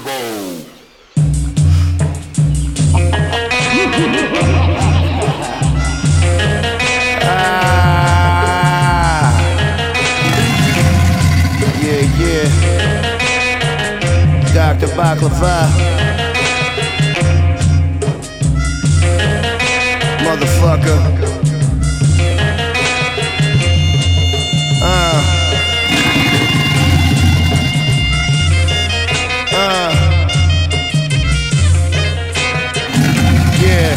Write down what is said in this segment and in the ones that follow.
Turbo. Yeah. Dr. Baklava. Motherfucker. Yeah.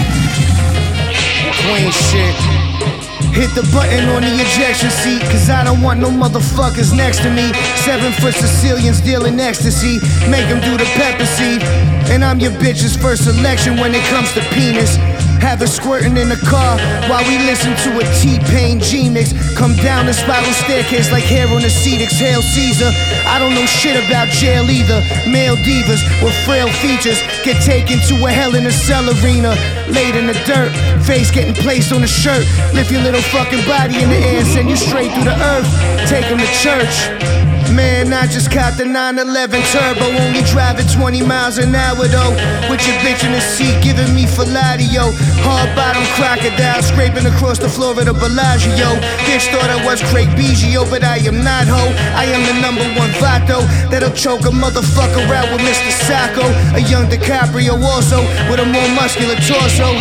Queen shit. Hit the button on the ejection seat, cause I don't want no motherfuckers next to me. 7-foot Sicilians dealing ecstasy, make them do the pepper seed. And I'm your bitch's first selection when it comes to penis. Have her squirting in the car while we listen to a T-Pain G-Mix. Come down the spiral staircase like hair on a seat. Exhale Caesar. I don't know shit about jail either. Male divas with frail features get taken to a Hell in a Cell arena. Laid in the dirt, face getting placed on a shirt. Lift your little fucking body in the air and send you straight through the earth. Take them to church. Man, I just caught the 911 turbo, only driving 20 miles an hour though. With your bitch in the seat, giving me Filatio. Hard bottom crocodile, scraping across the floor of the Bellagio. Bitch thought I was Craig Biggio, but I am not ho. I am the #1 vato that'll choke a motherfucker out with Mr. Sacco. A young DiCaprio also, with a more muscular torso.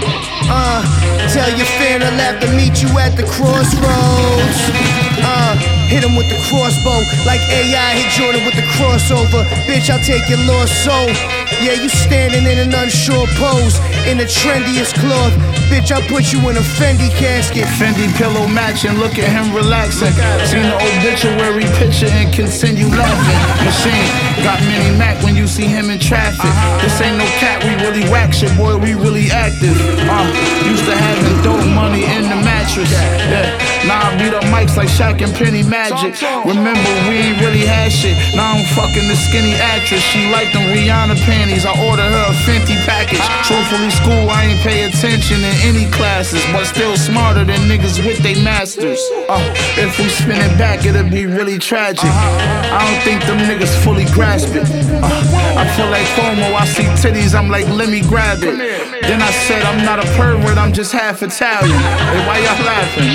Tell your fan I'll have to meet you at the crossroads. Hit him with the crossbow, like AI hit Jordan with the crossover. Bitch, I'll take your lost soul. Yeah, you standing in an unsure pose, in the trendiest cloth. Bitch, I'll put you in a Fendi casket. Fendi pillow matching, look at him relaxing. Seen the obituary picture and continue laughing. Machine, got mini Mac when you see him in traffic. This ain't no cat, we really whack shit, boy, we really active. Used to having dope money in the mattress. Yeah. Now I beat up mics like Shaq and Penny Magic. Remember, we ain't really had shit. Now I'm fucking the skinny actress. She liked them Rihanna panties. I ordered her a Fenty package. Truthfully, school, I ain't pay attention in any classes, but still smarter than niggas with they masters. If we spin it back, it'll be really tragic. I don't think them niggas fully grasp it. I feel like FOMO, I see titties, I'm like, let me grab it. Then I said, I'm not a pervert, I'm just half Italian. Hey, why y'all laughing?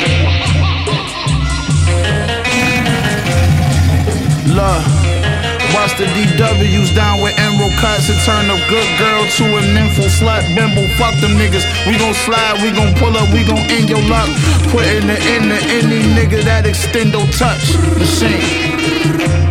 Love. Watch the DWs down with emerald cuts and turn a good girl to a nympho slut. Bimbo, fuck them niggas. We gon' slide, we gon' pull up, we gon' end your luck. Put in the any nigga that extendo touch. Machine.